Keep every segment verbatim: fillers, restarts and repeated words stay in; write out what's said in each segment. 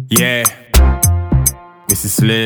Yeah, Missus Slay.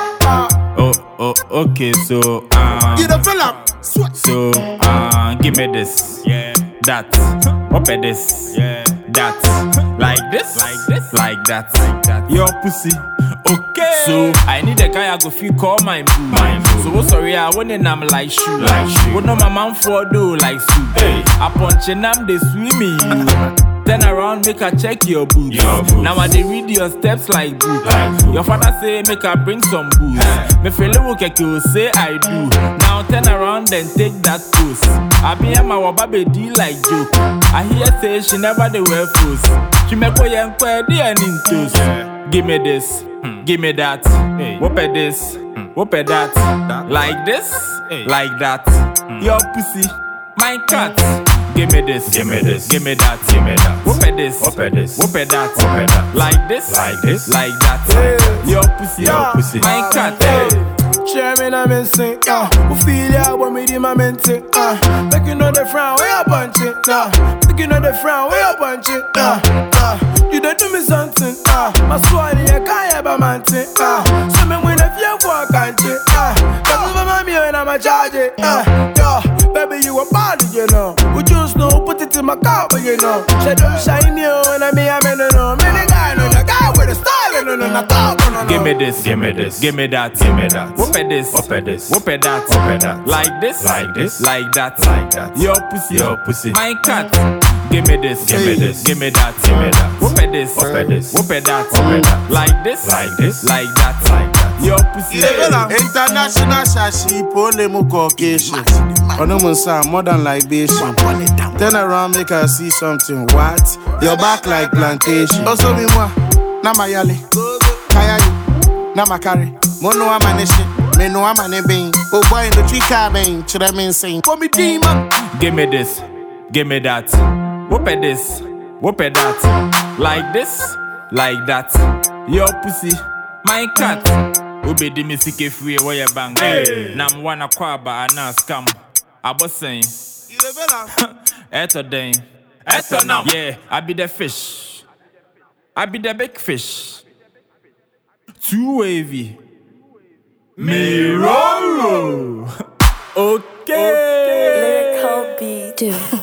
Oh, oh, okay, so um, You the fella. so uh, give me this, yeah, that, up at this, yeah, that, like this, like this, like that, like that. Your pussy, okay. So I need a guy I go feel call my boo. My boo. So what's sorry I want and I'm like shoe, like shoe. What no my man for do like soup. Hey, I punch and I'm the swimming. Turn around, make her check your boots. Your boots. Now I dey read your steps like boots. Like your father say make her bring some booze. Hey. Me feel like you say I do. Now turn around and take that pose. I be my wababe D like joke. I hear say she never dey wear clothes. She make way and queer and intos. Yeah. Give me this, hmm. Give me that. Hey. Whoop at this, hmm. Whoop at that. that. Like this, hey. Like that. Hmm. Your pussy, my cat. Give me this, give me this, give me that, give me that. Whoop at this, whoop at this, whoop at that, whoop at that. Like this, like this, like that. Hey. Your pussy, yeah. Your pussy, my cat. Hey. Share me na me sing, yeah. Who feel ya when me di my mente, ah. Make you know the frown, where you punch it, nah. Make you know the frown, where you punch it, nah. Ah, you don't do me something, ah. My swine, you can't ever maintain, ah. So me when if you walk and it, ah. Cause over my mirror and I'ma charge it, ah. Yeah, baby you a body, you know. We just know, put it in my car, but you know. She don't shine you and I mean I mean no no. Many guy, no the guy with the style, no no no talk, no no. Give me this, give me this, give me that, give me that. Whoop at this, whoop at this, whoop at that, whoop at that. Like this, like this, like that, like that. Your pussy, your pussy, my cat. Give me this, give me this, give me that, give me that. Whoop at this, whoop at this, whoop at that, whoop at that. Like this, like this, like that, like that. Your pussy. International shashi, polemo Caucasian. Onomunsa, modern libation. Turn around, make her see something. What? Your back like plantation. Also me moi, na mayale, kaya you, na makari. Mono amaneshi, me no amanebing. Oh boy in the tree cabin, should I mean saying? For me demon. Give me this, give me that. Whoop at this, whoop at that. Like this, like that. Your pussy, my cat. Ube di misike free where you bang. Hey. Nam wana kwaba ana scam. Abo saying. Eto den. Eto nam. Yeah, I be the fish. I be the big fish. Too wavy. Me roll. Okay. Lyrical beat.